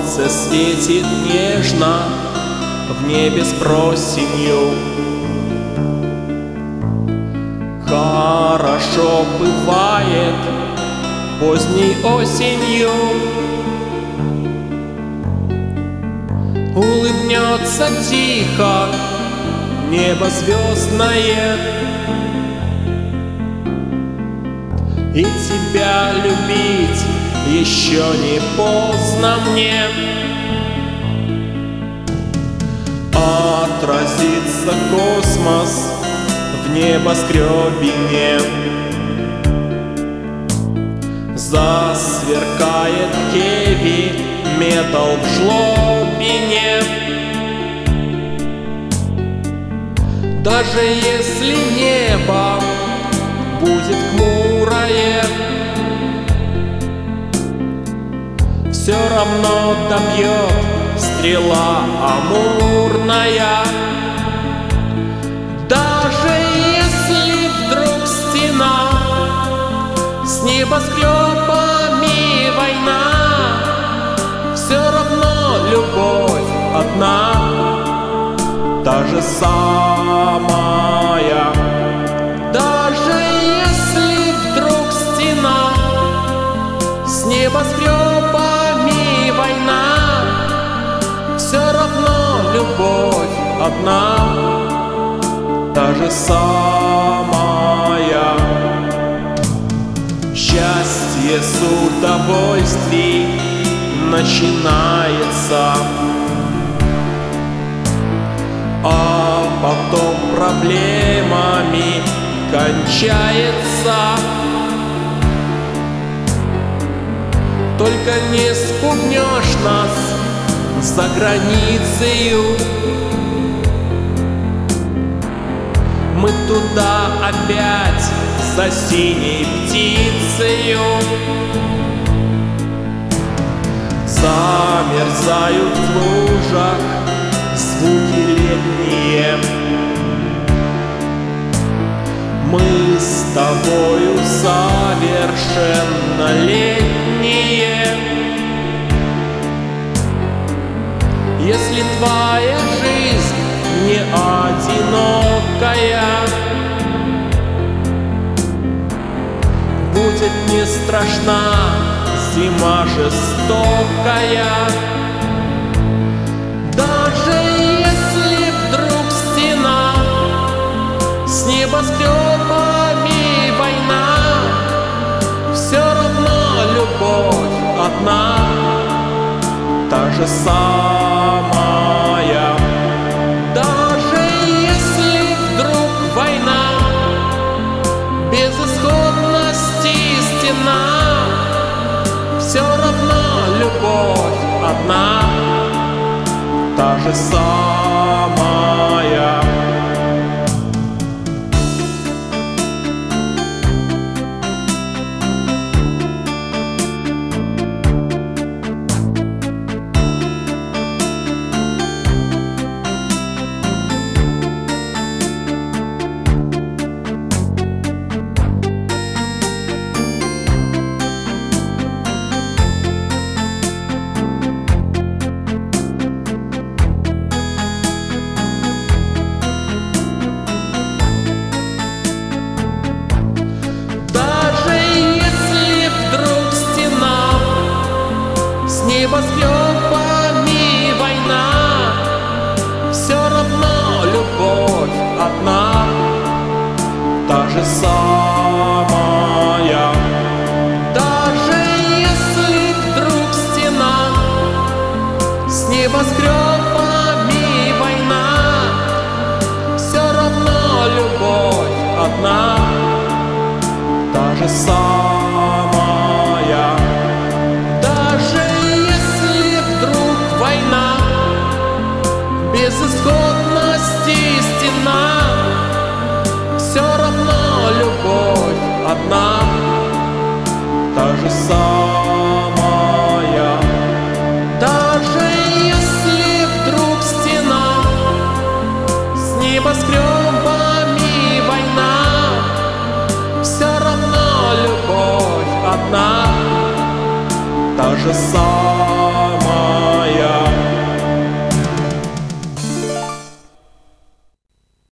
Солнце светит нежно в небе с просенью. Хорошо бывает поздней осенью. Улыбнется тихо небо звездное, и тебя любить еще не поздно мне. Отразится космос в небоскребине, засверкает heavy металл в жлобине. Даже если небо будет хмурое, все равно добьет стрела амурная. Даже если вдруг стена с небоскребами война, все равно любовь одна, та же самая. Даже если вдруг стена с небоскребами война, все равно любовь одна, та же самая. Счастье с удовольствий начинается, а потом проблемами кончается. Только не спугнешь нас за границею, мы туда опять за синей птицею. Замерзают в лужах звуки летние, мы с тобою совершеннолетние. Если твоя жизнь не одинокая, будет не страшна зима жестокая. Даже если вдруг стена с небоскребами война, все равно любовь одна, та же самая. Даже если вдруг война, безысходности стена, все равно любовь одна, та же самая. Небоскребами война, все равно любовь одна, та же самая. Даже если вдруг стена с небоскребами война, все равно любовь одна, та же самая. Безысходности стена, все равно любовь одна, та же самая. Даже если вдруг стена с небоскребами война, все равно любовь одна, та же самая.